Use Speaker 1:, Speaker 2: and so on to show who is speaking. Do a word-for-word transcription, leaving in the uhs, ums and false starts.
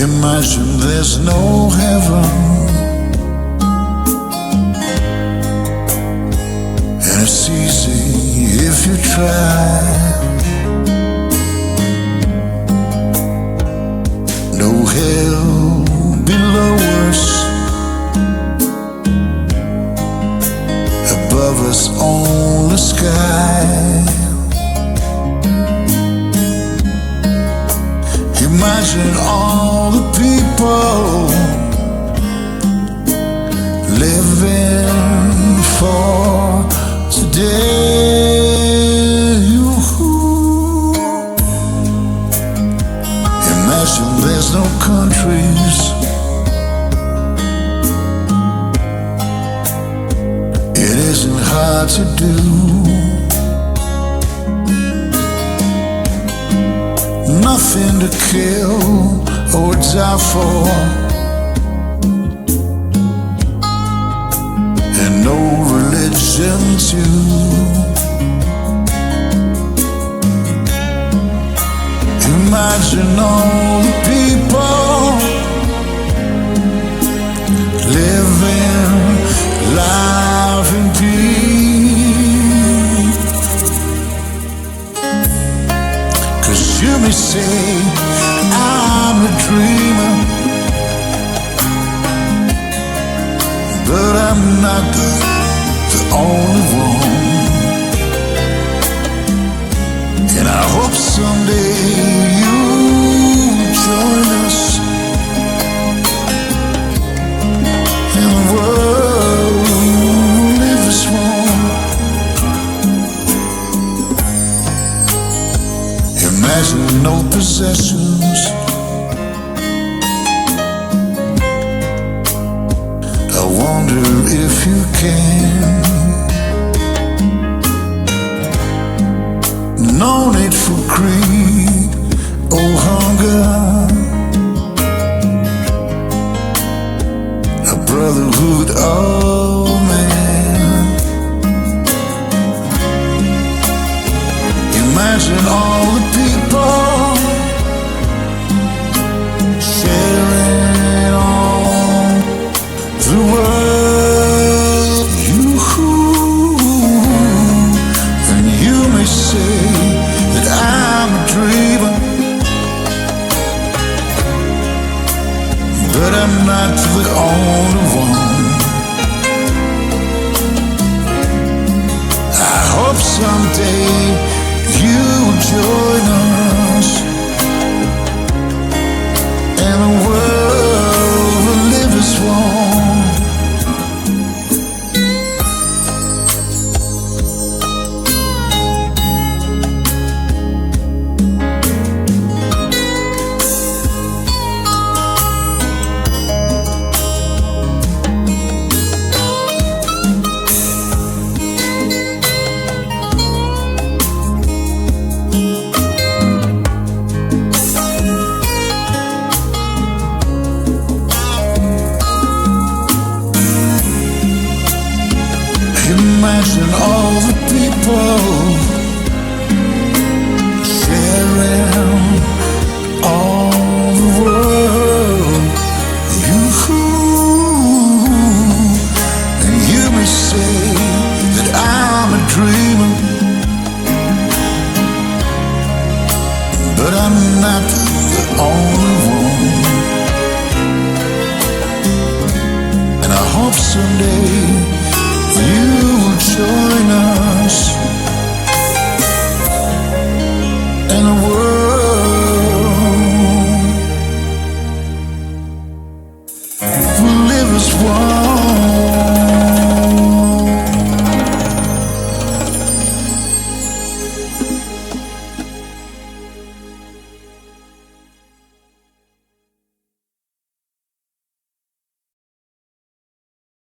Speaker 1: Imagine there's no heaven, and it's easy if you try. No hell below us, above us only sky. Imagine all the people living for today. Imagine there's no countries. It isn't hard to do. Nothing to kill or die for, and no religion too. Imagine all the people living life in peace. 'Cause you may say I'm a dreamer, but I'm not the, the only one. And I hope someday you'll join us in a world we'll live as one. Imagine no possessions. I wonder if you can. No need for greed or hunger. A brotherhood of man. Imagine all the people sharing all the world. You, and you may say that I'm a dreamer, but I'm not the only one. I hope someday you'll join us in a world we'll live as one. Imagine all the people sharing all the world. You, and you may say that I'm a dreamer, but I'm not the only one. And I hope someday you will join us